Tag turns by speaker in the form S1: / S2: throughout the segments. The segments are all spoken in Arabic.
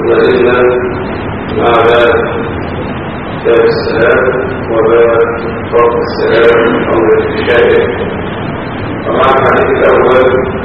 S1: ولدينا مع باب كتاب السلام وباب فضل السلام أو الاتشاء. ومع الحديث الأول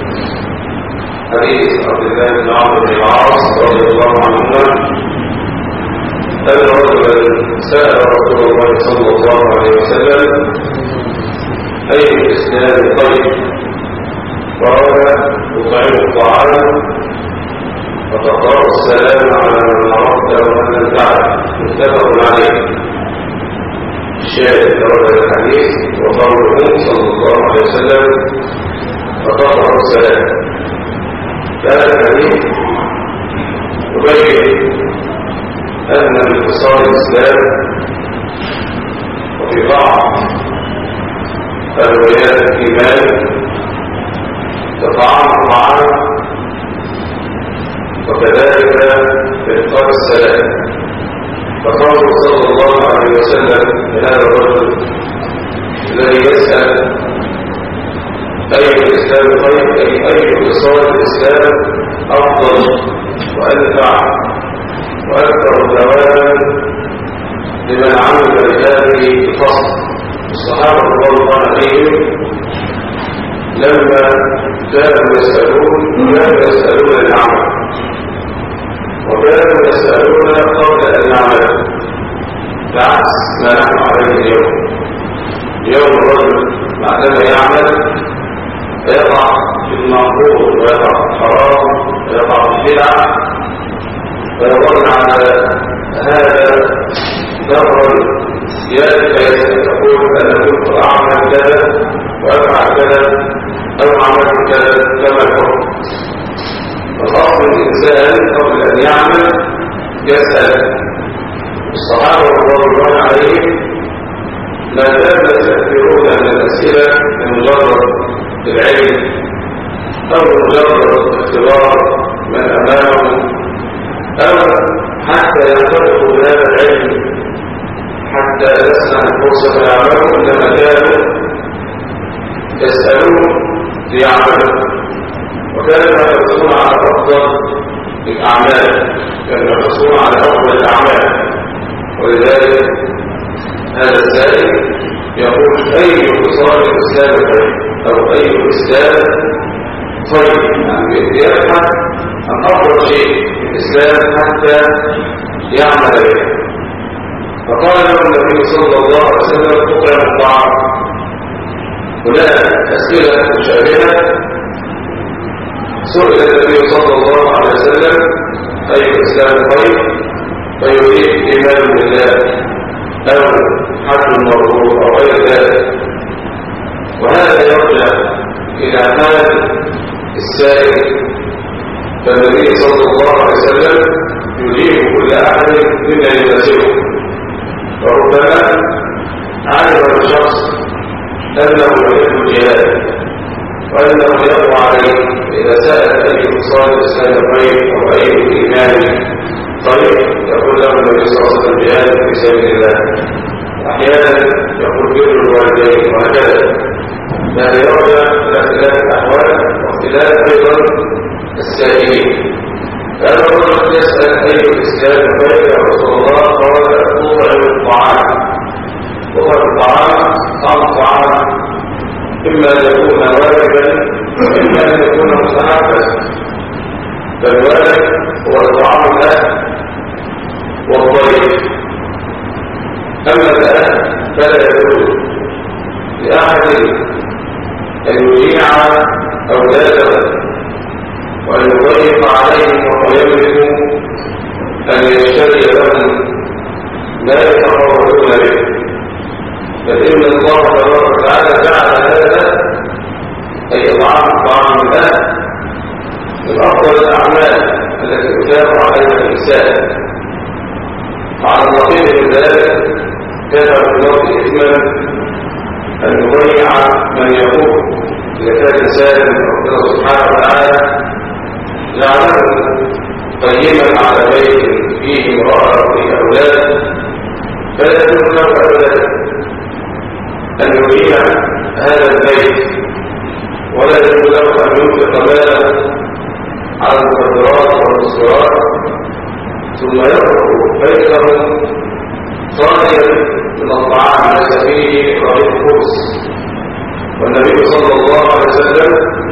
S1: حديث عبد الله بن عمرو بن العاص رضي الله عنهما أن رجلا سأل رسول الله صلى الله عليه وسلم أي الإسلام خير؟ قال تطعم الطعام وتقرأ السلام على من عرفت ومن لم تعرف. متفق عليه. الشاهد في الحديث وقوله صلى الله عليه وسلم وتقرأ السلام. هذا الحديث يبين أن انتصار الإسلام وفي بعض الروايات الإيمان تطعام الطعام وكذلك إفطار السلام. فقال صلى الله عليه وسلم لهذا الرجل الذي يسأل أي الإسلام خير أي انتصار الإسلام أفضل وأنفع وأكثر ثوابا لمن عمل بهذه الفصل. الصحابة رضي الله عليهم لما كانوا يسألون العمل وكانوا يسألون قبل أن يعملوا، بعكس ما نحن عليه اليوم. اليوم الرجل بعدما يعمل فيقع في المعقول ويقع في الحرام ويقع في البدعة ويظن على هذا ضرر سيادة يقول أنا كنت أعمل كذا وأفعل كذا أو عملت كذا كما الحكم. فالأصل الإنسان قبل أن يعمل يسأل. الصحابة رضي الله عليهم لا زالوا يستكثرون من الأسئلة لمجرد العلم أو مجرد اختبار من أمامهم أو حتى ينطلقوا بهذا العلم حتى يسمع الفرصة فيعملوا، إنما كانوا يسألون ليعملوا. وكانوا يحرصون على أفضل الأعمال، كانوا يحرصون على أفضل الأعمال. ولذلك هذا السائل يقول أي انتصار الإسلام خير أو أي الإسلام خير، يعني يبحث عن أفضل شيء في الإسلام حتى يعمل به. فقال له النبي صلى الله عليه وسلم تطعم الطعام. هناك أسئلة مشابهة سئل النبي صلى الله عليه وسلم أي الإسلام خير فيريد إيمان بالله أو حج مبرور أو غير ذلك. وهذا يرجع إلى حال السائل، فالنبي صلى الله عليه وسلم يجيب كل أحد مما يناسبه. وربما علم الشخص أنه يحب الجهاد وأنه يقوى عليه، إذا سأل أي انتصار الإسلام خير أو أي الإيمان خير يقول له النبي صلى الله عليه وسلم الجهاد في سبيل الله. أحيانا يقول بر الوالدين وهكذا. هذا يرجع إلى اختلاف الأحوال واختلاف أيضا السائلين. هذا الرجل يسأل أي الإسلام خير يا رسول الله؟ قال تطعم الطعام. تطعم الطعام طعم الطعام إما أن يكون واجبا وإما أن يكون مستحبا. فالواجب هو الطعام الأهل والضيف. أما الأهل فلا يجوز لأحد أن يجيع أولاده وأن يضيف عليهم وهو يملك أن يشتري لهم ما يتفرغون به. فإن الله تبارك وتعالى جعل هذا أي طعام الأهل من أفضل الأعمال التي تتابع عليها الإنسان. على النقيض من ذلك كان في الوقت إثما أن يضيع من يقول. إذا كان الإنسان ربنا سبحانه وتعالى جعله قيما على بيت فيه امرأة وفيه أولاد، فلا يكون له أبدا أن يضيع هذا البيت، ولا يكون له أن ينفق ماله على المخدرات والمسكرات ثم يخرج بيته صادرا من الطعام ليس فيه رغيف خبز. والنبي صلى الله عليه وسلم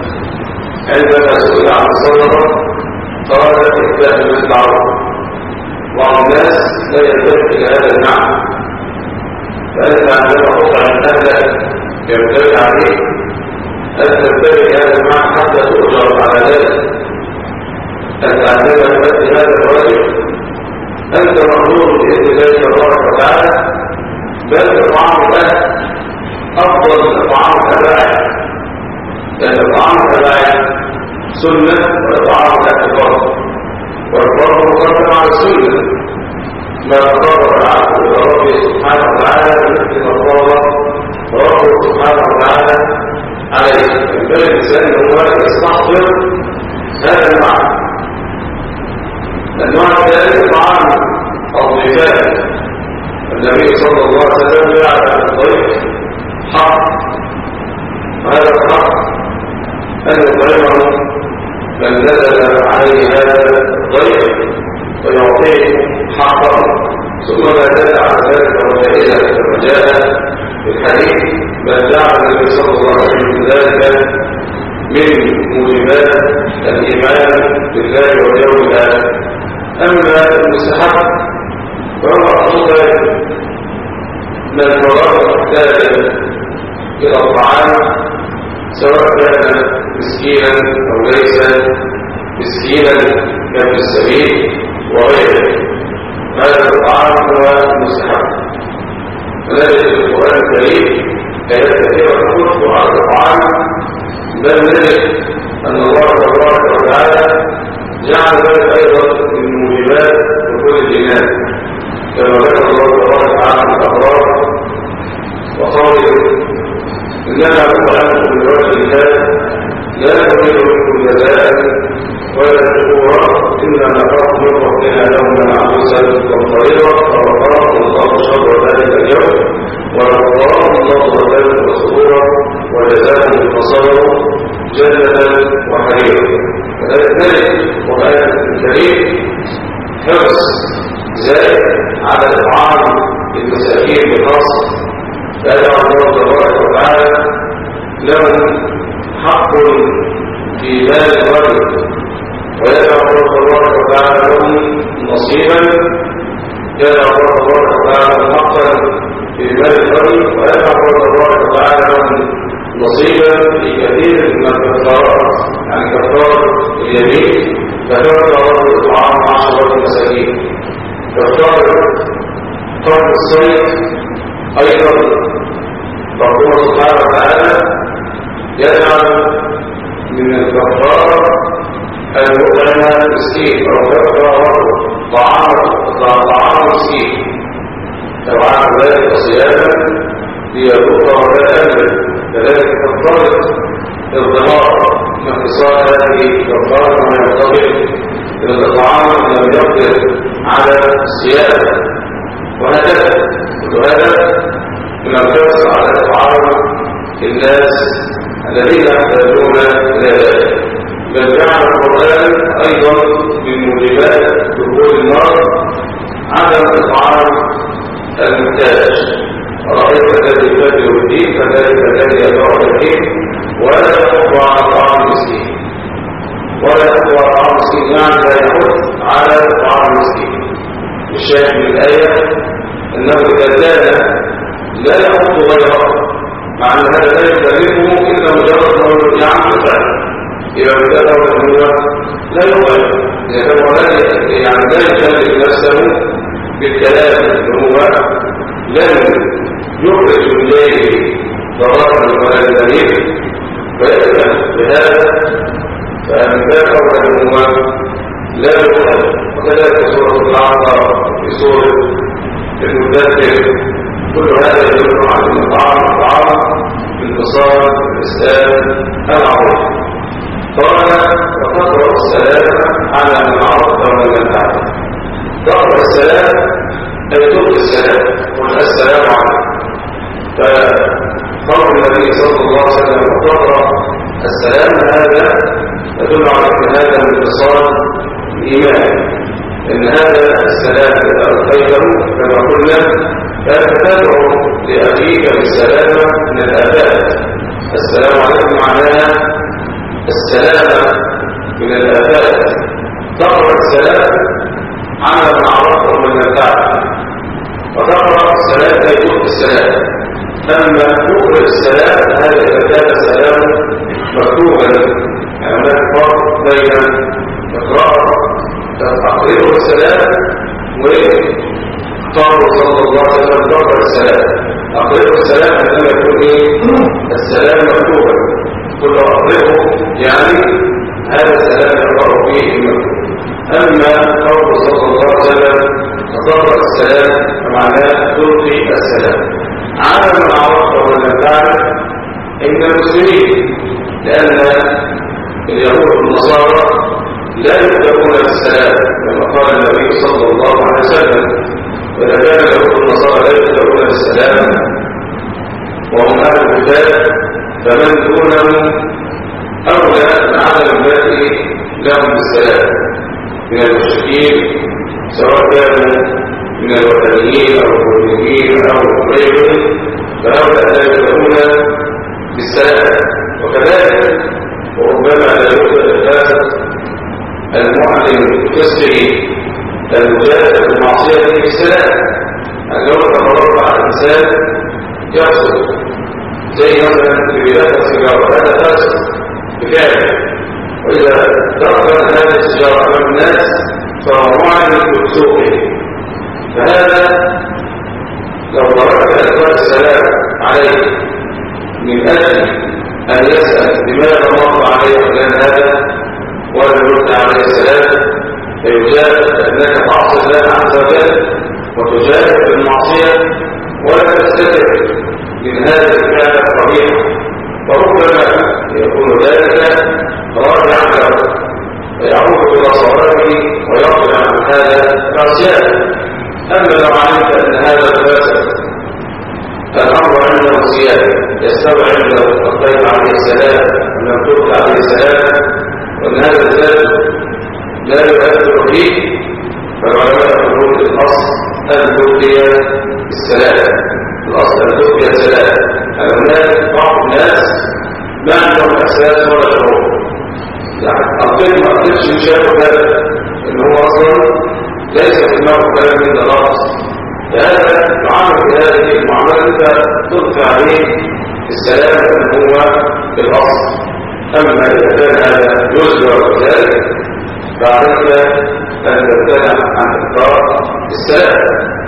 S1: عندما سئل عن الصدقه قال ابدأ بالمعروف. بعض الناس لا يلتفت الى هذا المعنى، فانت عندما تطعم اهلك ينبغي عليك ان تنتبه هذا المعنى حتى تؤجر على ذلك. انت عندما تؤدي هذا الواجب انت مأمور باذن الله تبارك وتعالى، بل طعام الاهل افضل من طعام الاباعد، لان طعام الاباعد سنه وطعام الاهل فرض، والفرض مقدم على السنه. ما تقرب العبد الى ربه سبحانه وتعالى بمثل ما فرض ربه سبحانه وتعالى عليه. ينبغي الانسان هو يستحضر هذا المعنى. النوع الثاني طعام الضيفان. النبي صلى الله عليه وسلم جعل الضيف حق، وهذا الحق ان يطعمه من نزل عليه هذا الضيف ويعطيه حقه. ثم ما دل على ذلك وجائزه كما جاء في الحديث، بل جعل النبي صلى الله عليه وسلم ذلك من موجبات الايمان بالله واليوم الاخر. اما المستحب فهو افضل من المرض محتاجا الى الطعام، سواء كان مسكينا او ليس مسكينا كابن السبيل وغيره. هذا الطعام هو المستحب. فنجد في القران الكريم ايات كثيره تحث على الطعام، بل نجد ان الله تبارك وتعالى جعل ذلك ايضا من موجبات دخول الجنان، كما ذكر الله تبارك وتعالى الابرار وقوله اننا نطعمكم لوجه الله لا نريد منكم جزاء ولا شكورا انا نخاف من ربنا يوما عبوسا قمطريرا فوقاهم الله شر ذلك اليوم ولقاهم الله ذلك وسرورا وجزاهم فصبروا جنة وحريرا. فذلك القرآن الكريم حرص زائد على إطعام المساكين بخاصة، فيجعل الله تبارك وتعالى لهم حق في مال الرجل، ويجعل الله تبارك وتعالى لهم نصيبا، يجعل الله تبارك وتعالى حقا في مال الرجل، ويجعل الله تبارك وتعالى لهم نصيبا في كثير من الكفارات، يعني كفارة اليمين فكفارة الطعام 10 مساكين، كفارة قتل الصيد أيضا ربنا سبحانه وتعالى يجعل من الكفارة المطعم مسكين أو كفارة طعام مسكين، طبعا ذلك صياما ليذوق ولا يأمن. كذلك كفارة الظهار باختصار هذه كفارة ما يرتبط بالطعام لم يقدر على الصيام، وهكذا كل هذا من الحرص على إطعام الناس الذين يحتاجون إلى ذلك. بل جعل القرآن أيضا من موجبات دخول النار عدم إطعام المحتاج. رأيت الذي يبدل الدين فذلك الذي يدعو الدين ولا يحض على طعام المسكين، ولا يحض على طعام المسكين، يعني لا يحض على طعام المسكين. الشاهد من الآية أنه إذا كان لا يحض غيره، مع أن هذا لا يكلفه إلا مجرد أنه يعمل فعلا. إذا كان هو لا يغير، إذا كان هو يعني لا يكلف نفسه بالكلام اللي هو لن يخرج إليه ضرارا ولا دليل فيأتي بهذا، فمن ذاك هو لا يخرج. وكذلك سورة الأعراف في سورة المدثر كل هذا يدل على أن الطعام بانتصار الإسلام العظيم. قال وتقرأ السلام على من عرف ومن لم يعرف. تقرأ السلام أي تلقي السلام قل السلام عليكم. فقول النبي صلى الله عليه وسلم وتقرأ السلام هذا يدل على أن هذا من اتصال الإيمان، إن هذا السلام إذا ألقيته كما قلنا فتتبع لأخيك بالسلامة من الآفات. السلام عليكم معناها السلامة من الآفات. تقرأ السلام على ما عرفه من الفعل، وتقرأ السلام يكون السلام. أما تقرأ السلام هذا إذا كان السلام مكتوبا، يعني هناك فرق بين إقرار تقرأ السلام وقال صلى الله عليه وسلم تقرأ السلام. أقرأ السلام عندما يكون السلام مكتوبا، كل أقرأه يعني هذا السلام يقرأ فيه المكتوب. أما قول صلى الله عليه وسلم تقرأ السلام فمعناه تلقي السلام على من عرفه من الفعل إن المسلمين، لأن اليهود والنصارى لا يبدأون بالسلام كما قال النبي صلى الله عليه وسلم. وإذا كان اليهود والنصارى لا يبدأون بالسلام وهم أهل الكتاب فمن دونهم أولى من عدم البدء لهم بالسلام من المشركين، سواء كانوا من الوثنيين أو الوثنيين أو غيرهم، فهؤلاء لا يبدأون بالسلام. وكذلك وربما لا يبدأ الفاسق المعلن بفسقه المجاهد بمعصيته بالسلام. أنه تمرر على الإنسان يقصد زي مثلا في بداية السيجارة، هذا فاسق بفعله، وإذا ترك هذه السيجارة أمام الناس فهو معلن بفسوقه. فهذا لو ترك إلقاء السلام عليه من أجل أن يسأل لماذا مر عليه فلان هذا ولم يرد عليه السلام، فيجاب أنك تعصي الله عز وجل وتجاهد بالمعصية ولا تستتر من هذه الفعل القبيحة، فربما يكون ذلك راجعا له فيعود إلى صلاته ويرجع عن هذا العصيان. أما لو علمت أن هذا الفاسق الأمر عنده زيادة يستوعب لو ألقيت عليه السلام ولم تلقى عليه السلام وأن هذا الزاد لا يؤثر فيه، فالعلماء يقولون الأصل أن تلقي السلام، الأصل أن تلقي السلام. هناك بعض الناس ما عندهم إحساس ولا شعور، يعني ألقيت ما ألقيتش إن شاء الله إن هو أصلا ليس في دماغه كلام من الرأس، فهذا يعامل بهذه المعاملة أنت تلقي عليه السلام أن هو الأصل. أما إذا كان هذا يزرع ذلك فعليك أن تمتنع عن إلقاء السلام.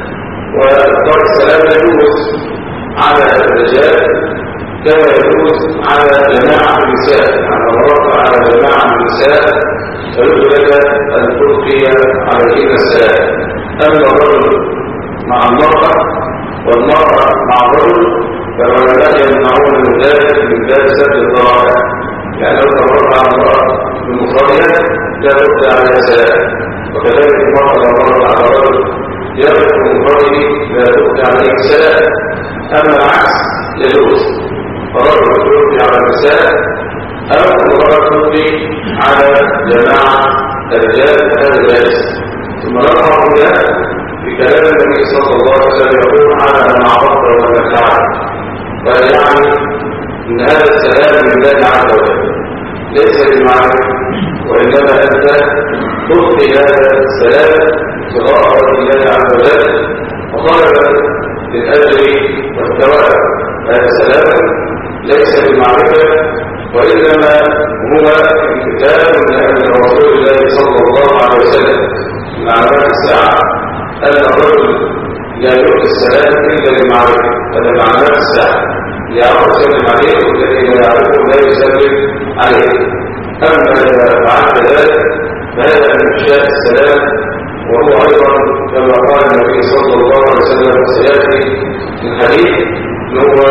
S1: وإلقاء السلام يجوز على الرجال كما يجوز على جماعة النساء، يعني لو مرت على جماعة النساء فيجوز لك أن تلقي عليهن السلام. أما الرجل مع المرأة والمرأة مع الرجل فالعلماء يمنعون من ذلك من باب سد الذرائع، يعني لو تمر على المرأة بمفردها لا تلقي عليها السلام، وكذلك المرأة لو مرت على الرجل يرد بمفرده لا تلقي عليه السلام. أما العكس يجوز، فرجل تلقي على النساء أو امرأة تلقي على جماعة الرجال هذا جائز. ثم نرفع هنا بكلام النبي صلى الله عليه وسلم يقول على ما عرفت وما فعل، ويعني ان هذا السلام من الله عز وجل ليس بالمعرفة، وانما انت تلقي هذا السلام ابتغاء الله عز وجل وطلبا للاجر والثواب. هذا السلام ليس بالمعرفة وانما هو امتثال من رسول الله صلى الله عليه وسلم من علامات الساعة أن الرجل لا يلقي السلام إلا بمعرفة، هذا من علامات الساعة يعرف يسلم عليه والذي لا يعرفه لا يسلم عليه. أما إذا فعلت ذلك فهذا من إفشاء السلام، وهو أيضا كما قال النبي صلى الله عليه وسلم وسيأتي في الحديث أنه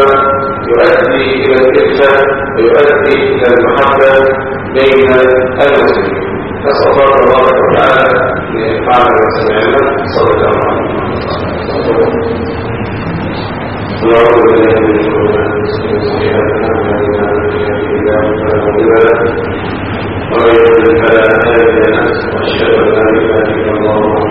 S1: يؤدي إلى الإلفة ويؤدي إلى المحبة بين المسلمين. نسأل الله تبارك وتعالى أن ينفعنا بما سمعنا. صلى الله عليه وسلم. ونعوذ بالله من شرور أنفسنا وسيئات أعمالنا، من يهده الله فلا مضل له ومن يضلل فلا هادي له، وأشهد أن لا إله إلا الله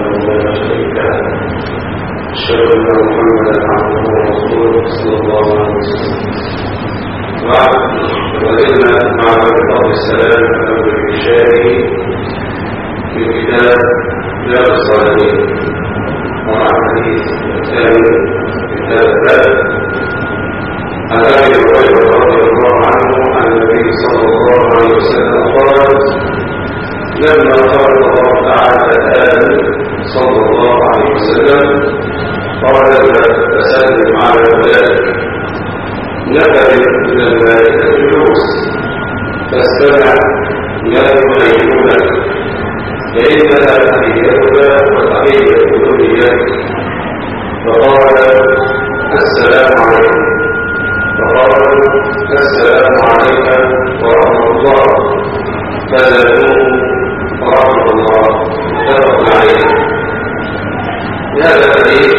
S1: وأشهد أن محمدا عبده ورسوله صلى الله عليه وسلم. بعد وزدنا مع بقاء السلام على الإشارة في كتاب رياض الصالحين ومع الحديث الثاني كتاب الباب عن أبي هريرة رضي الله عنه عن النبي صلى الله عليه وسلم قال: لما خلق الله تعالى آدم صلى الله عليه وسلم قال: فسلم على أولادك. نفر من الملائكة الجلوس فاستمع ما يحيونك فإنها تحيتك وتحية ذريتك. فقال: السلام عليكم. فقال: السلام عليك ورحمة الله. فزادوه ورحمة الله. متفق عليه. هذا الحديث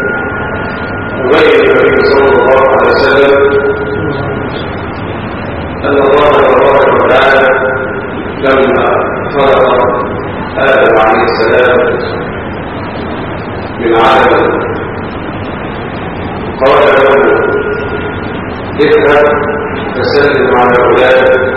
S1: يبين النبي صلى الله عليه وسلم أن الله تبارك وتعالى لما خلق آدم عليه السلام من عدم قال له: اذهب فسلم على أولادك.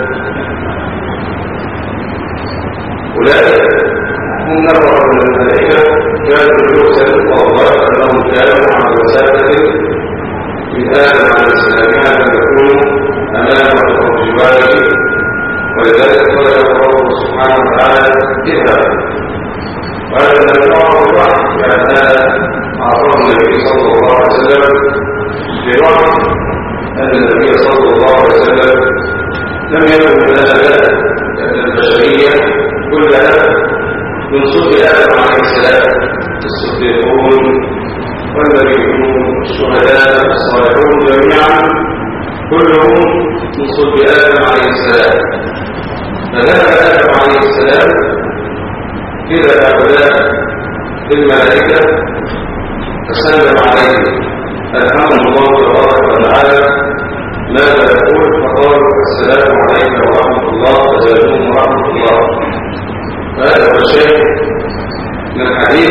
S1: أولئك هم نفر من الملائكة كانوا جلوسا الله أنهم كانوا على مسافة من آدم عليه السلام كانوا يكونوا أمام الجبال، ولذلك قال الله سبحانه وتعالى: اذهب. وهذا من الله الوحي كان هذا أعطاه النبي صلى الله عليه وسلم بوحي أن النبي صلى الله عليه وسلم لم يكن من الآباء البشرية كلها من صلب آدم عليه السلام الصديقون والنبيون والشهداء والصالحون جميعا كلهم من صلب آدم عليه السلام. فذهب آدم عليه السلام إلى هؤلاء الملائكة فسلم عليه ألهمهم الله تبارك وتعالى ماذا يقول. فقالوا: السلام عليك ورحمة الله. فزادوهم ورحمة الله. فهذا هو الشيء من الحديث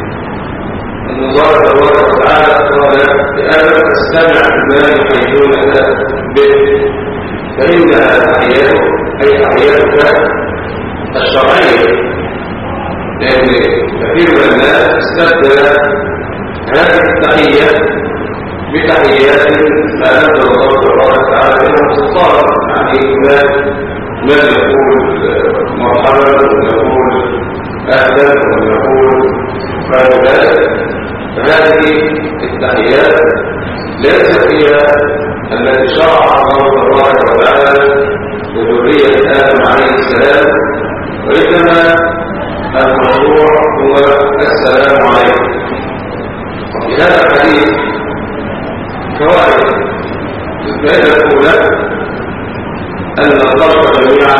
S1: أن الله تبارك وتعالى قال لآدم: استمع ما يحيونك به فإنها تحياتك، أي تحياتك الشرعية. لأن كثير من الناس استبدل هذه التحية بتحيات ما أنزل الله تبارك وتعالى منها سلطان. يعني من يقول مرحبا ومن يقول أهلا ومن يقول غير ذلك. فهذه التحيات ليست هي التي شرعها الله تبارك وتعالى لذرية آدم عليه السلام، وإنما المشروع هو السلام عليكم. وفي هذا الحديث فوائد. الفائدة الأولى أن الخلق جميعا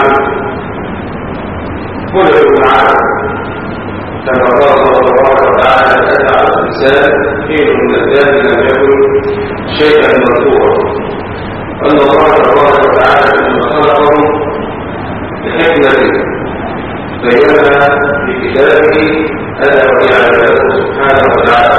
S1: خلقوا من عدم، كما قال الله تبارك وتعالى: أتى على الإنسان حين من الدهر لم يكن شيئا مذكورا. أن الله تبارك وتعالى لما خلقهم بحكمة بينها في كتابه ألا وهي عبادته سبحانه وتعالى.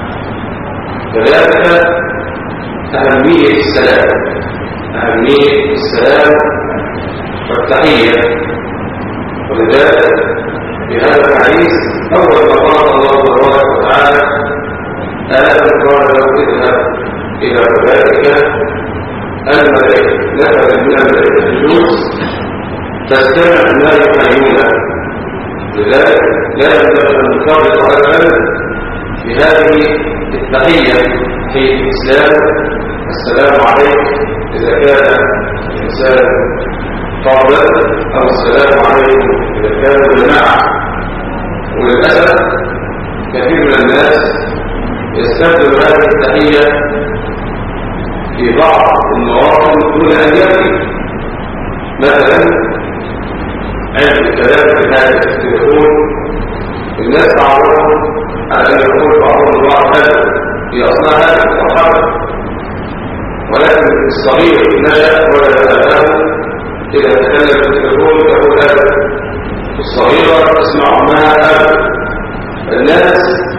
S1: كذلك أهمية السلام، أهمية السلام والتحية. ولذلك في هذا الحديث أول ما قال الله تبارك وتعالى آدم قال له: اذهب إلى أولادك. الملائكة نفذ من الملائكة الجلوس فاستمع ما يحيونك. لذلك لا ينبغي أن نفرط أبدا بهذه التحية في الإسلام: السلام عليك إذا كان الإنسان فردا، أو السلام عليكم إذا كانوا جماعة. وللأسف كثير من الناس يستخدم هذه التحية في بعض المواطن دون أن يبني. مثلا عند الكلام في هذا التليفون الناس تعرفهم على أن يقول بعضهم البعض هذا في أصنع هذا مرحبا، ولكن الصغير نشأ ولا يتفهم إذا تكلم في التليفون يقول هذا. الصغيرة تسمع معها هذا. الناس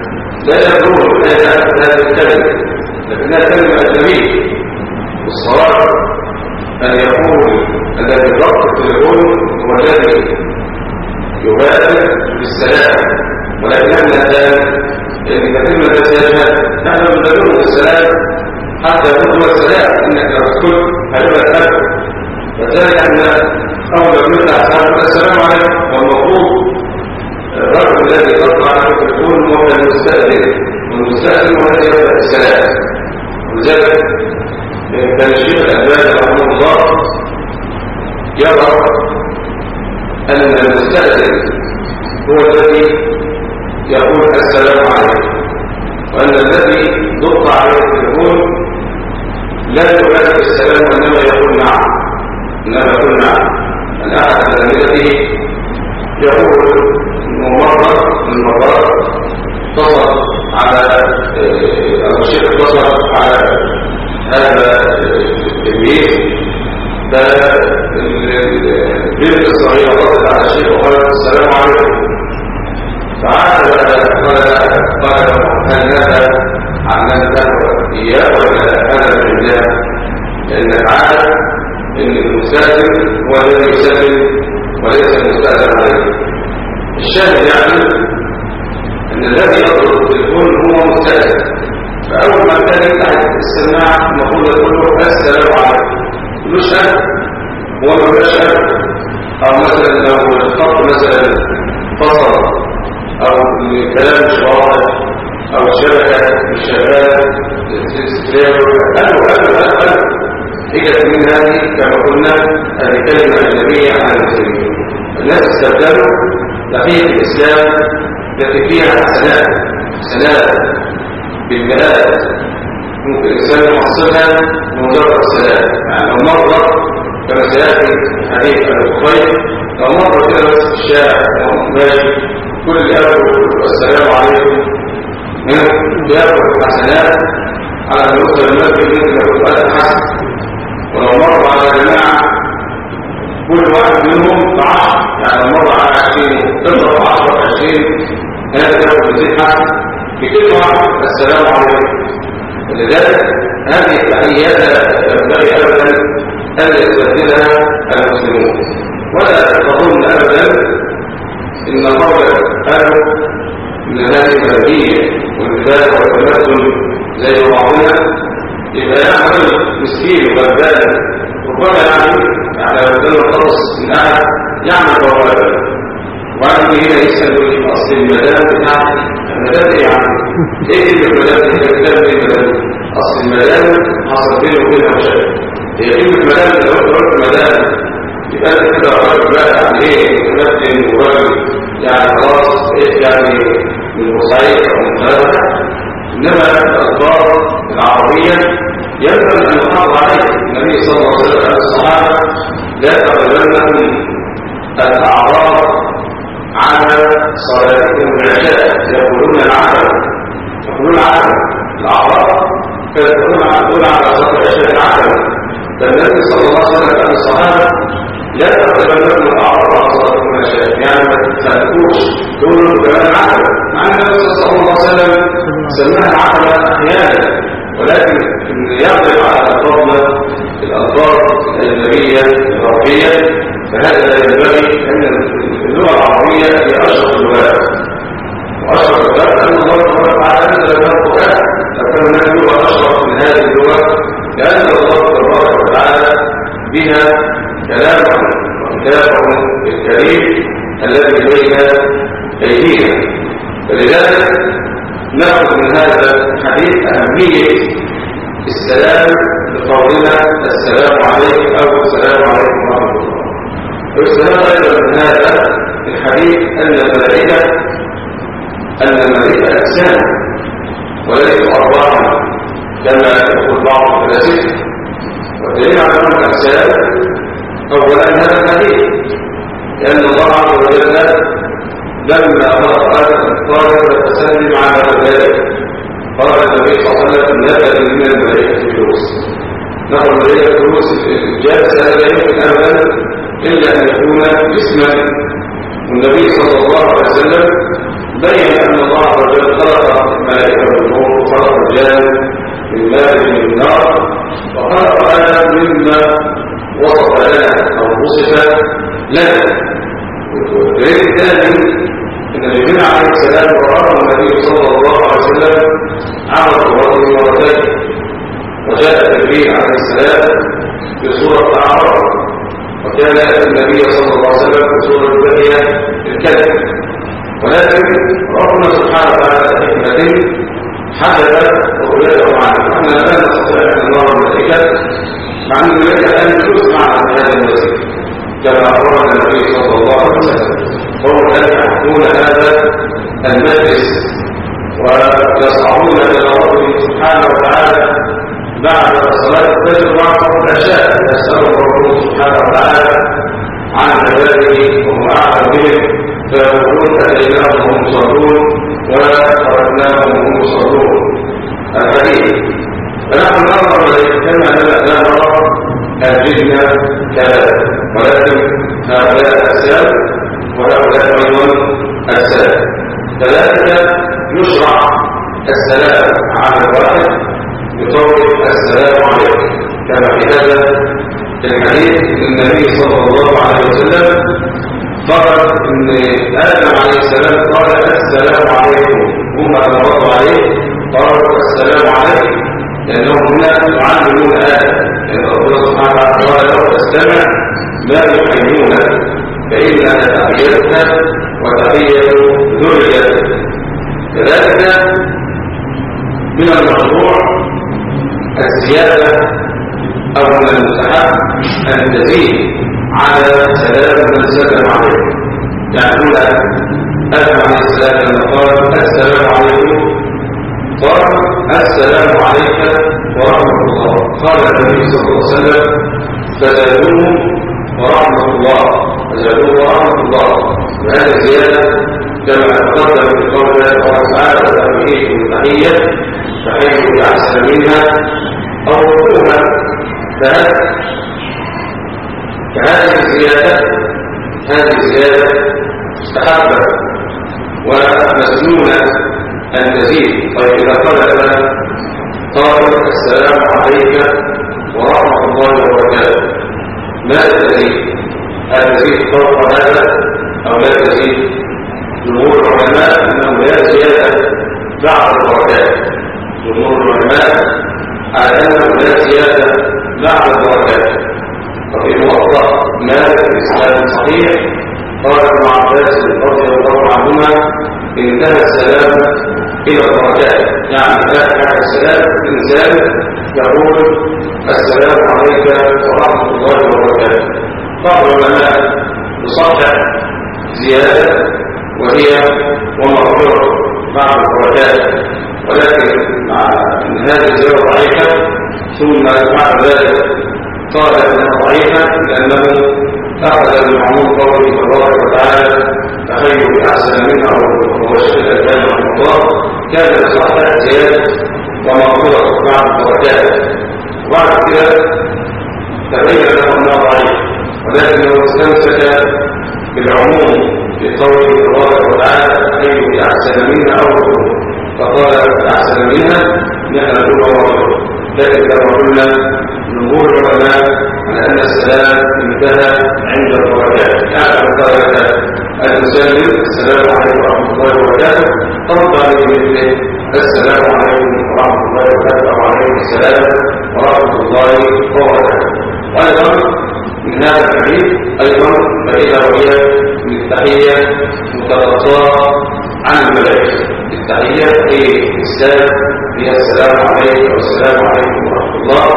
S1: لا يدرون هذه الكلمة، لكنها كلمة أجنبية. والصواب أن يقول الذي ضبط التليفون هو الذي يبادر بالسلام، ولكن احنا الآن إن كثير من الرسالة نحن نبادر بالسلام حتى يقول السلام إنك رسول هيبقى الأب، فذلك احنا أول ما نفتح السلام عليكم. والمفروض الرجل الذي تطلع على التليفون هو المستأذن، والمستأذن هو الذي يبدأ السلام. ولذلك كان الشيخ الألباني رحمه الله يرى أن المستأذن هو الذي يقول السلام عليكم، وأن الذي ضغط عليه التليفون لا يبادر السلام وإنما يقول نعم، إنما يقول نعم. الأحد تلاميذته يقول إنه مرة من المرات اتصل على الشيخ اتصل على هذا التلميذ، فالبنت الصغيرة ردت على الشيخ وقالت السلام عليكم. فعاد قال هل هذا علمته إياه ولا هذا من الله؟ لأنك عارف إن المستأذن هو الذي يسلم وليس المستأذن عليه. الشاهد يعني أن الذي يضرب التليفون هو مستأذن، فأول ما كان يفتح السماعة المفروض يقول له السلام عليكم، مش أنا هو ما بقاش أنا. أو مثلا لو الخط مثلا فصل أو الكلام مش واضح أو الشبكة مش شغالة ألو هي من هذه كما قلنا هذه كلمة أجنبية عن المسلمين. الناس استبدلوا تقييد الإسلام التي فيها حسنات بالبلاد، ممكن الإسلام يحصلها مجرد سلام. يعني لو مرة كما سيأتي حديث البخاري، لو مرة كده بس في الشارع ماشي كل اللي يقول السلام عليكم يأخذ حسنات على أن يوصل المسجد مثل القرآن الحسن. ولو مر على جماعة كل واحد منهم ب10، يعني مر على 20 تضرب 10 20 هذا يأخذ 200 حسن بكل واحد السلام عليكم. ولذلك هذه التحيات ينبغي أبدا أن يستبدلها المسلمون، ولا تظن أبدا إن قول أهل من هذه البلدية والنفاق والتمثل زي بعضنا يبقى يعمل مسكين وغلبان، ربما يعني لو كان خلص من أحد يعمل بوابة وعنده هنا يسأل أصل المدام بتاعتي، المدام إيه يعني؟ إيه اللي المدام دي؟ الكتاب دي المدام؟ أصل المدام حصل بينه وبينها مشاكل. هي كلمة مدام لو قلت مدام يبقى أنت كده راجل بقى يعني إيه مدام وراجل يعني خلاص إيه يعني من بورسعيد أو من القاهرة. إنما الأخبار العربية ينبغي أن يحافظ عليه. النبي صلى الله عليه وسلم الصحابة لا تغلبنهم الأعراض على صلاتهم العشاء، يقولون العتبة الأعراض فيقولون على صلاة العشاء العتبة. فالنبي صلى الله عليه وسلم الصحابة لا تغلبنهم الأعراض على صلاتهم العشاء، يعني ما تسألوش تقولوا كمان العتبة، مع أن النبي صلى الله عليه وسلم سماها العتبة أحيانا، ولكن يغلب على الألفاظ الأجنبية الغربية. فهذا ينبغي أن اللغة العربية هي أشرف اللغات، وأشرف اللغات أن الله سبحانه وتعالى أنزل بها القرآن، فكان هناك لغة أشرف من هذه اللغة لأن الله سبحانه وتعالى بها كلامه وكتابه الكريم الذي بين أيدينا. فلذلك نأخذ من هذا الحديث أهمية السلام بقولنا السلام عليكم أو السلام عليكم ورحمة الله. والسلام أيضا من هذا الحديث أن الملائكة أجسام وليس أرواحا كما يقول بعض الفلاسفة. والدليل على أنهم أجسام أولا هذا الحديث، لأن الله عز وجل لما خلق آدم قال تسلم على ذلك، قال النبي صلى الله عليه وسلم نبذ من الملائكة جلوس. نقول الملائكة جلوس جالسة لا يمكن أبدا إلا أن يكون جسما. والنبي صلى الله عليه وسلم بين أن الله عز وجل خلق الملائكة وصف لنا أو وصف لنا. والدليل الثاني أن جبريل عليه السلام رآه النبي صلى الله عليه وسلم عرض الرجل مرتين، وجاء جبريل عليه السلام بصورة أعراب، وكان النبي صلى الله عليه وسلم بصورة بنية الكلب. ولكن ربنا سبحانه وتعالى حكمة حدث رؤيته عنه. نحن لا نستطيع أن نرى الملائكة، مع أن الملائكة أن تسمع عن هذا الوسيل كما أخبرنا النبي صلى الله عليه وسلم. هم كانوا يحكمون هذا المجلس ويصعدون إلى ربهم سبحانه وتعالى بعد صلاة الفجر وبعد صلاة العشاء، يسأل ربهم سبحانه وتعالى عن عباده وهم أعلم بهم، فيقولون أتيناهم وهم يصلون وتركناهم وهم يصلون. الحديث فنحن نرى كما لا نرى الجنة كذلك، ولكن هؤلاء أجساد وهؤلاء أيضا أجساد. كذلك يشرع السلام على الواحد بقول السلام عليكم، كما في هذا الحديث النبي صلى الله عليه وسلم ذكر ان آدم عليه السلام قال السلام عليكم، هم ردوا عليه قالوا السلام عليكم، لأنهم هنا يعلمون آدم، لأن الله سبحانه وتعالى قال له استمع ما يحيونك فإنها تحيتك وتحية ذريتك. كذلك من المشروع الزيادة أو من المستحب أن تزيد على سلام من سلم عليه. يقول آدم عليه السلام لما قال السلام عليكم قال السلام عليك ورحمة الله، قال النبي صلى الله عليه وسلم فزادوه ورحمة الله، فزادوه ورحمة الله. وهذه زيادة كما تقدم في قول الله تعالى وتحييكم التحية فحيوا بأحسن منها أو ردوها. فهذه الزيادة مستحبة ومسنونة أن تزيد. طيب إذا قال السلام عليك ورحمة الله وبركاته، ماذا تزيد؟ هل تزيد فوق هذا أو لا تزيد؟ جمهور العلماء أنه لا زيادة بعد البركات. جمهور العلماء على أنه لا زيادة بعد البركات. وفي موضع مالك الإسلام صحيح قال ابن عباس رضي الله عنهما انتهى السلام إلى البركات، يعني آخر السلام الإنسان يقول السلام عليك ورحمة الله وبركاته. بعض العلماء يصحح زيادة وهي ومغفرة بعد البركات، ولكن مع أن هذه الزيادة ضعيفة ثم بعد ذلك قال انها ضعيفه لانه اخذ من عموم قوله تبارك وتعالى تخيل باحسن منها وبشر الالبان رحمه الله، كان يصحح زياده ومغفره بعد البركات. وبعد كده تبين له انها ضعيف، ولكنه استمسك بالعموم في قوله تبارك وتعالى تخيل باحسن منها فقال احسن منها نحن نقول ومغفره. لكن كما قلنا جمهور العلماء على أن السلام انتهى عند البركات، يعني قال المسلم السلام عليكم ورحمة الله وبركاته ترضى بمثله السلام عليكم ورحمة الله وبركاته وعليكم السلام ورحمة الله وبركاته. وأيضا من هذا الحديث أيضا فإذا رؤية من التحية متغطاة عن الملائكة. التحية هي السلام هي السلام عليكم والسلام عليكم ورحمة الله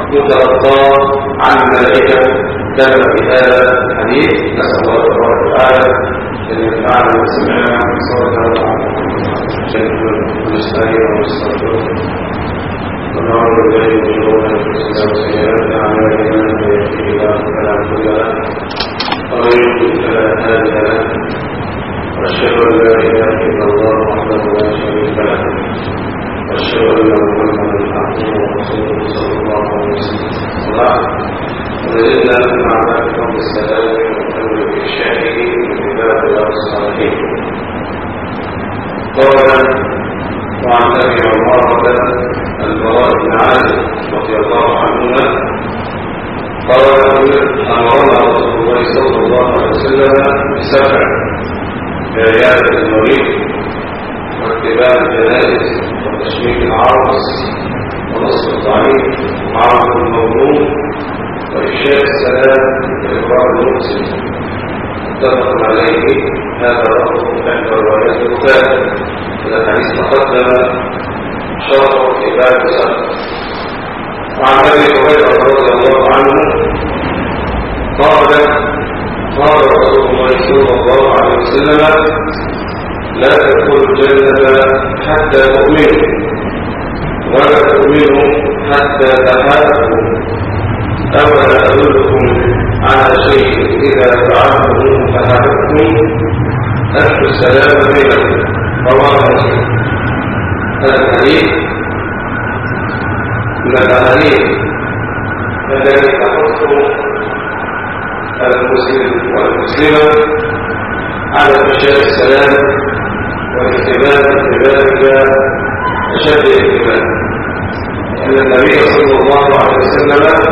S1: متغطاة عن الملائكة كما في هذا الحديث. نسأل الله تبارك وتعالى أن ينفعنا بما سمعنا صلى الله عليه ونستعين ونستغفره ونعوذ بالله من شرور أنفسنا وسيئات أعمالنا من يهده الله فلا مضل له ومن يضلل فلا هادي له وأشهد أن لا إله إلا الله وحده لا شريك له وأشهد أن محمدا عبده ورسوله صلى الله عليه وسلم. وزدنا مع ذلك رب السلام والأمر بالشاهدين من عباد الصالحين. قال وعن أبي عمارة البراء بن عازب رضي الله عنهما قال بعيادة المريض واتباع الجنائز وتشميت العرس ونصر الضعيف ومعرض المظلوم وإفشاء السلام وإقرار المسلم متفق عليه. هذا رقم إحدى الروايات البخاري. إذا الحديث تقدم شرط اتباع السلام. وعن أبي هريرة رضي الله عنه قال رسول الله صلى الله عليه وسلم: لا تدخلوا الجنة حتى تؤمنوا ولا تؤمنوا حتى تحابوا. أولا أدلكم على شيء إذا فعلتم تحاببتم أفشوا السلام بينكم. رواه مسلم. هذا الحديث من الأحاديث التي تحث المسلم والمسلمة على إفشاء السلام والاهتمام بذلك أشد الاهتمام. أن النبي صلى الله عليه وسلم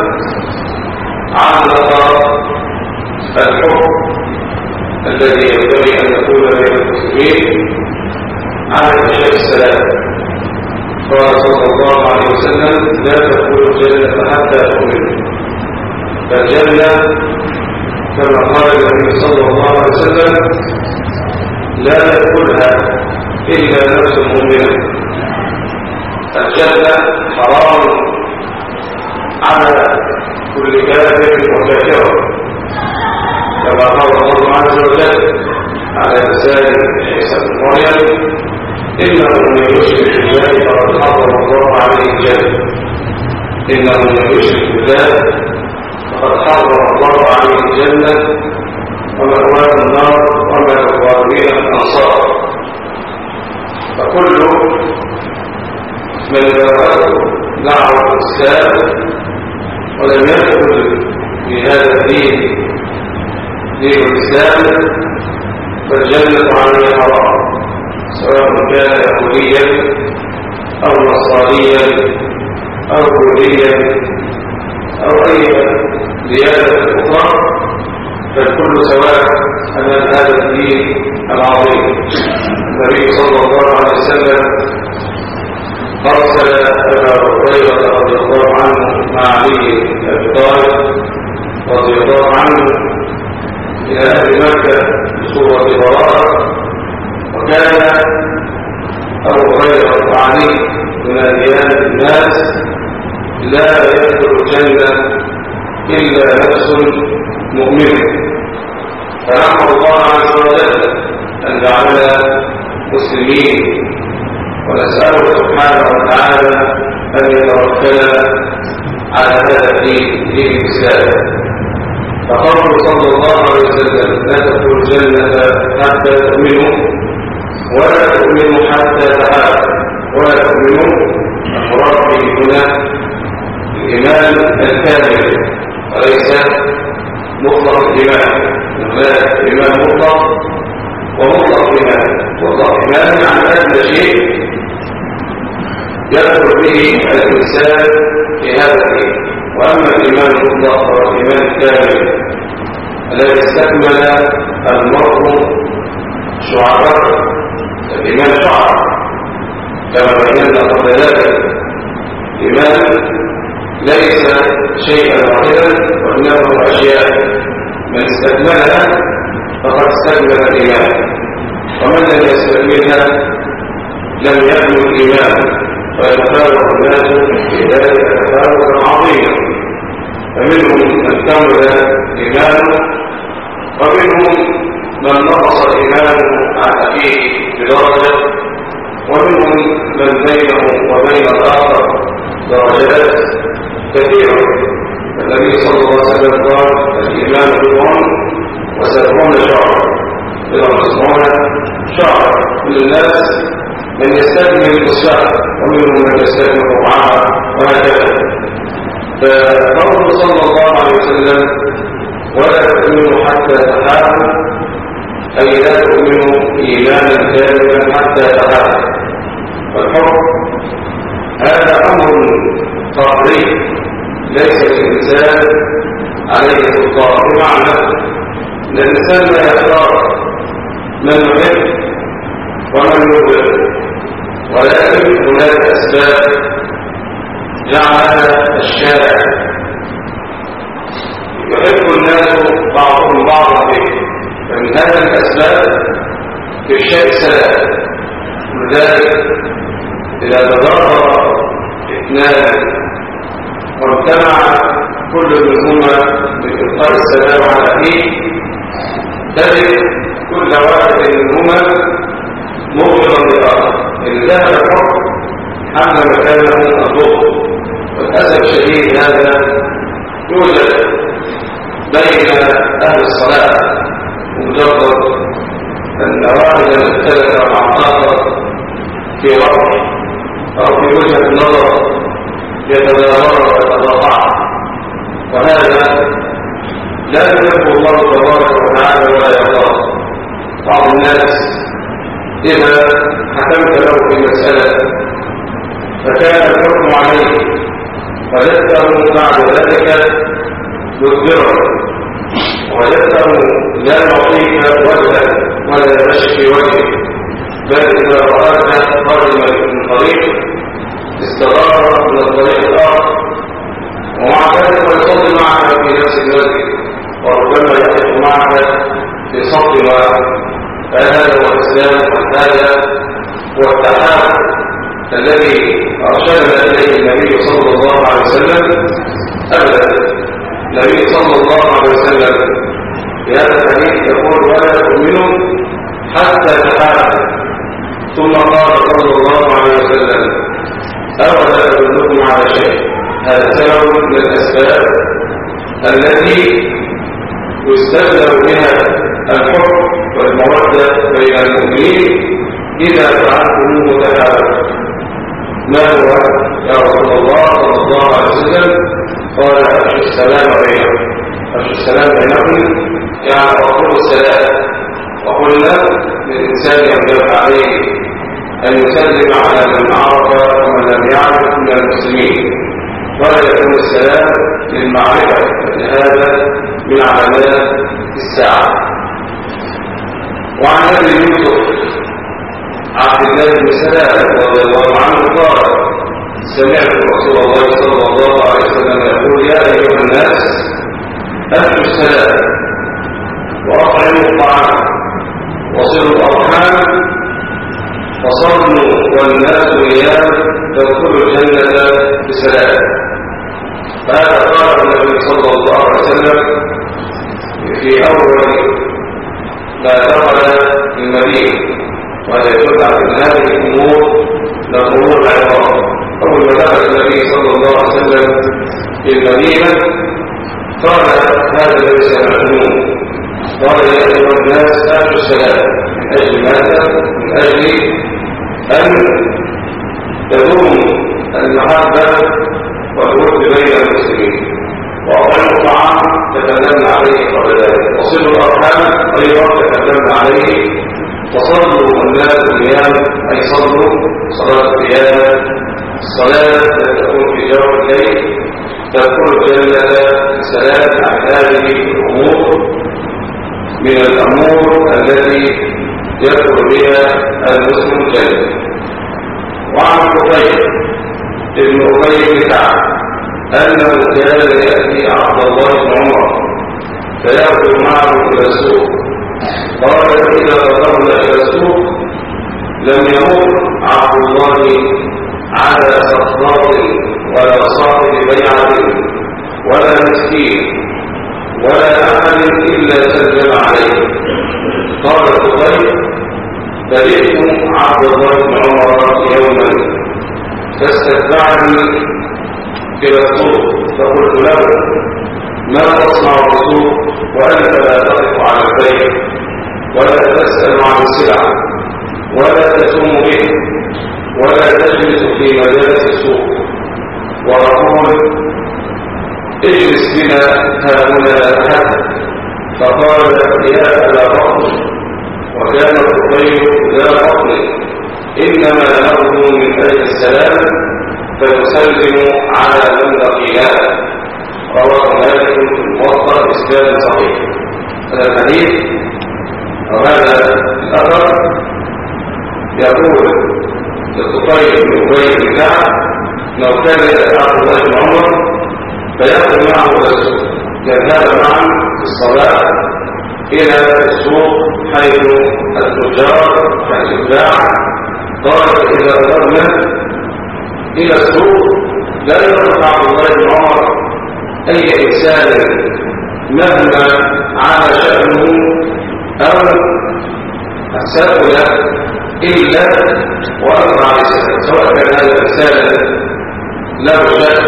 S1: علق الحكم الذي ينبغي أن يكون بين المسلمين على إفشاء السلام. قال صلى الله عليه وسلم: لا تدخلوا الجنة حتى تؤمنوا. فالجنة كما قال النبي صلى الله عليه وسلم: لا يدخلها إلا نفس مؤمنة. الجنة حرام على كل كافر وكافرة، كما قال الله عز وجل على لسان عيسى بن مريم: إنه من يشرك بالله فقد حرم الله عليه الجنة. إنه من يشرك بالله فقد حرم الله عليه الجنة ومأواه النار وما للظالمين من أنصار. فكل من جرته دعوة الإسلام ولم يدخل في هذا الدين دين الإسلام فالجنة عليه حرام، سواء كان يهوديا أو نصرانيا أو بوذيا أو أي ديانة أخرى، فالكل سواء أمام هذا الدين العظيم. النبي صلى الله عليه وسلم أرسل أبا هريرة رضي الله عنه مع علي بن أبي طالب رضي الله عنه إلى أهل مكة بصورة براءة، وكان أبو هريرة وعلي يناديان الناس: لا يدخل الجنة إلا نفس مؤمنة. فنحمد الله عز وجل أن جعلنا مسلمين، ونسأله سبحانه وتعالى أن يتوفنا على هذا الدين، دين الإسلام. فقوله صلى الله عليه وسلم: لا تدخلوا الجنة حتى تؤمنوا ولا تؤمنوا حتى تحابوا. ولا تؤمنوا المراد به هنا الإيمان الكامل وليس مطلق الإيمان. هناك إيمان مطلق ومطلق إيمان. مطلق إيمان عن أدنى شيء يدخل به الإنسان في هذا الدين. وأما الإيمان المطلق هو الإيمان الكامل الذي استكمل المرء شعراء الإيمان شعر كما بينا قبل ذلك. الإيمان ليس شيئا واحدا وإنما أشياء، من استكملها فقد استكمل الإيمان، ومن لم يستكملها لم يكمل الإيمان، فيتفاوت الناس في ذلك تفاوتا عظيما. فمنهم من كمل إيمانه ومنهم من نقص إيمانه عن أخيه بدرجة، ومنهم من بينه وبين الآخر درجات كثيرة. النبي صلى الله عليه وسلم قال: الإيمان بضع وسبعون شعرا. بضع وسبعون شعرا. كل الناس من يستكمل الإسلام ومنهم من يستكمل ربعها وهكذا. فقوله صلى الله عليه وسلم: ولا تؤمنوا حتى تحابوا، أي لا تؤمنوا إيمانا كاملا حتى تحابوا. والحب هذا أمر قهري ليس الإنسان عليه سلطان، بمعنى أن الإنسان لا يختار من يحب ومن يبغض، ولكن هناك أسباب جعلها الشارع يحب الناس بعضهم بعضا به، فمن هذه الأسباب في الشيء سلام. ولذلك إذا تضرر اثنان واجتمع كل منهما بإلقاء السلام على أخيه، تجد كل واحد منهما مبغضا للآخر، إن ذهب الحكم حمل مكانه الضغط. والأسف الشديد هذا يوجد بين أهل الصلاة، مجرد أن واحدا اختلف مع آخر في رأي أو في وجهة نظر يتداول ويتضاعف، وهذا لا يحب الله تبارك وتعالى ولا يرضاه. بعض الناس إذا حكمت له في مسألة فكان الحكم عليه وجدته بعد ذلك مدبرا، وجدته لا يعطيك وجها ولا يمشي وجهه، بل إذا رآك قادما من طريق استغار من الطريق الآخر، ومع ذلك يصلي معك في نفس المسجد وربما يقف معك في صف واحد. فهذا هو الإسلام، وهذا هو التحاب الذي أرشدنا إليه النبي صلى الله عليه وسلم. أبدا النبي صلى الله عليه وسلم في هذا الحديث يقول: ولا تؤمنوا حتى تحابوا. ثم قال صلى الله عليه وسلم: أولا أدلكم على شيء. هذا سبب من الأسباب التي يستبدل بها الحب والمودة بين المؤمنين إذا فعلتموه تحابوا. ما هو يا رسول الله صلى الله عليه وسلم؟ قال: أفشوا السلام بينكم. أفشوا السلام بينكم يعني أقول السلام. وقلنا للإنسان ينبغي عليه أن يسلم على من عرف ومن لم يعرف من المسلمين، ولا يكون السلام للمعرفة، لهذا من علامات الساعة. وعن أبي يوسف عبد الله بن سلام رضي الله عنه قال: سمعت رسول الله صلى الله عليه وسلم يقول: يا أيها الناس أفشوا السلام وأطعموا الطعام وصلوا الأرحام فصلوا والناس نيام تدخلوا الجنة بسلام. فهذا قال النبي صلى الله عليه وسلم في أول ما دخل المدينة، وهذا يدل على أن هذه الأمور لأمور العظام. أول ما دخل النبي صلى الله عليه وسلم في المدينة قال هذا الذي سمعتموه، قال: يا أيها الناس أفشوا السلام. من أجل ماذا؟ من أجل أن تدوم المحبة والود بين المسلمين. وأطعموا الطعام تكلمنا عليه قبل ذلك، وصلوا الأرحام أيضا تكلمنا عليه، وصلوا الناس القيام أي صلوا صلاة القيام، الصلاة التي تكون في جوف الليل تدخل الجنة بسلام. عن هذه الأمور من الأمور التي يدخل بها المسلم الجنة. وعن أبي بن كعب أنه كان يأتي عبد الله بن عمر فيأخذ معه إلى السوق. قال: إذا ذهبنا إلى السوق لم يمر عبد الله على صفاط ولا صاحب بيعة ولا مسكين ولا أحد إلا سلم عليه. قال أبي: فجئت عبد الله بن عمر يوما فاستتبعني إلى السوق، فقلت له: ما تصنع السوق وأنت لا تقف على البيع ولا تسأل عن السلع ولا تسوم به ولا تجلس في مجالس السوق؟ وأقول: اجلس بنا هؤلاء نتحدث. فقال: يا أبا بكر، وكان الرقي لا بطن، إنما نأخذ من أجل السلام فيسلم على من لقيناه. رواه مالك في الموطأ بإسناد صحيح. هذا الحديث وهذا الأثر يقول للطفيل بن أبي بن كعب لو كان عبد الله بن عمر فيأخذ معه الرسول يذهب معا في الصلاة إلى السوق حيث التجار حيث الباع. قال إذا ذهبنا إلى السوق لا يرفع عبد الله بن عمر أي إنسان مهما على شأنه أو سأل إلا وأمر عليه السلام، سواء كان هذا الإنسان له شأن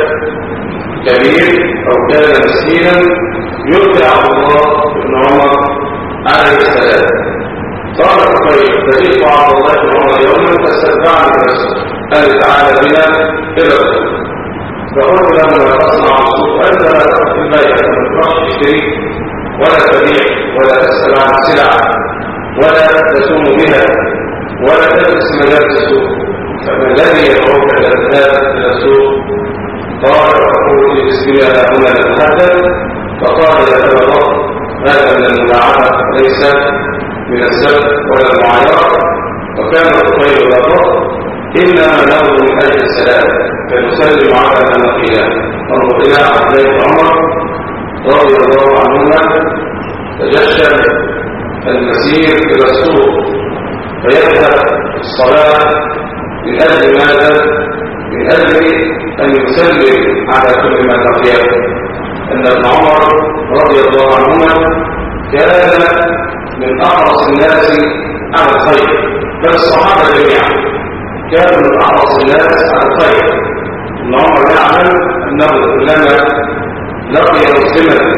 S1: كبير أو كان مسكينا يرفع عبد الله بن عمر عليه السلام. قال الطريق فجئت عبد الله بن عمر يوما فاستتبعني الرسول قال تعالى بنا إلى السوق، فقلت له لا تصنع السوق أنت لا تأخذ البيع ما تروحش تشتري ولا تبيع ولا تسأل عن السلع ولا تسوم بها ولا تلبس مجال السوق، فما الذي يدعوك إلى الذهاب إلى السوق؟ قال أقول بسم الله هنا نتحدث. فقال يا أبا بكر هذا من الملاعبة ليس من السبب ولا المعايرة. وكان الطفيل يا بكر إنما نأخذ من أجل السلام فنسلم على المقيلة. انظر إلى عبد الله بن عمر رضي الله عنهما تجشم المسير إلى السوق فيذهب الصلاة من أجل ماذا؟ من أجل أن يسلم على كل ما لقيه. أن ابن عمر رضي الله عنهما كان من أحرص الناس على الخير، بل الصحابة جميعا كانوا من أحرص الناس على الخير. ابن عمر يعلم أنه كلما لقي مسلما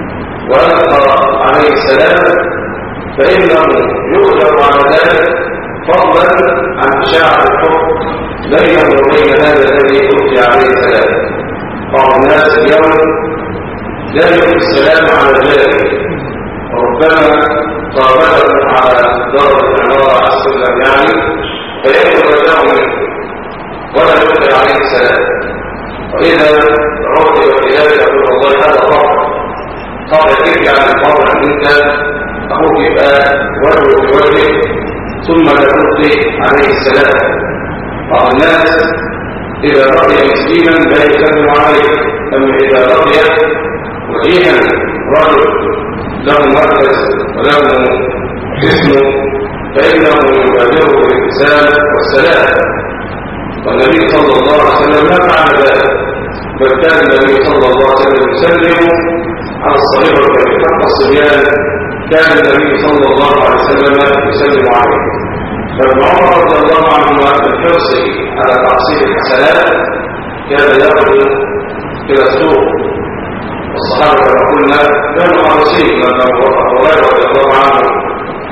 S1: وألقى عليه السلام فإنه يؤجر على ذلك فضلا عن إشاعة الحب بينه وبين هذا الذي ألقي عليه السلام. بعض الناس اليوم لا يلقي السلام على جاره وربما قابله على دار العمارة على السلم فيأخذ رجاه منه ولا يلقي عليه السلام. وإذا عرض بخلاف يقول والله هذا طبع قال كيف عن الطبع أن أنت أخوك يبقى وجهه بوجهه ثم لا تلقي عليه السلام. بعض الناس إذا رأي مسلما لا يسلم عليه، أما إذا رأي وجيها رجل له مركز وله اسم فإنه يبادره بالابتسام والسلام. والنبي صلى الله عليه وسلم ما فعل ذلك، بل كان النبي صلى الله عليه وسلم يسلم على الصغير والكبير حتى الصبيان كان النبي صلى الله عليه وسلم يسلم عليه. فابن عمر رضي الله عنه بالحرص على تحصيل الحسنات كان يخرج إلى السوق، والصحابة كما قلنا كانوا حريصين. لما أبو هريرة رضي الله عنه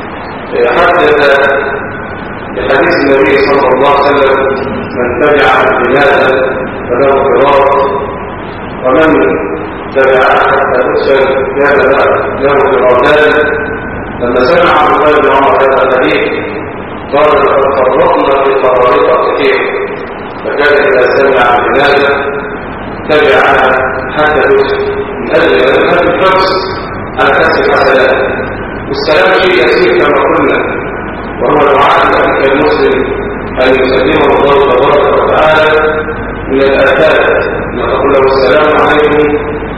S1: حدث بحديث النبي صلى الله عليه وسلم من تبع جنازة فله قراط ومن تبع حتى تسأل كان له قراطان. لما سمع عبد الله بن عمر هذا الحديث قال لقد فرطنا في قراريط كثير، فكان إذا سمع الجنازة تبعها حتى تسأل من أجل أن الحرص على كسب الحسنات. والسلام شيء يسير كما قلنا، وهو العادة في المسلم أن يسلمه الله تبارك وتعالى من الآفات. نقول له السلام عليكم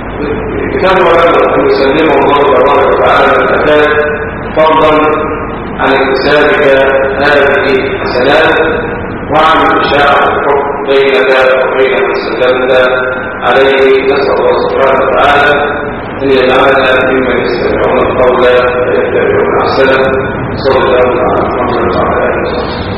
S1: كم ولد أن يسلمه الله تبارك وتعالى من الآفات فضلا عن اكتسابك هذه الحسنات وعن إشاعة الحب بينك وبين من سلمت عليه. نسأل الله سبحانه وتعالى أن يجعلنا ممن يستمعون القول فيتبعون أحسنه. صلى الله عليه وسلم.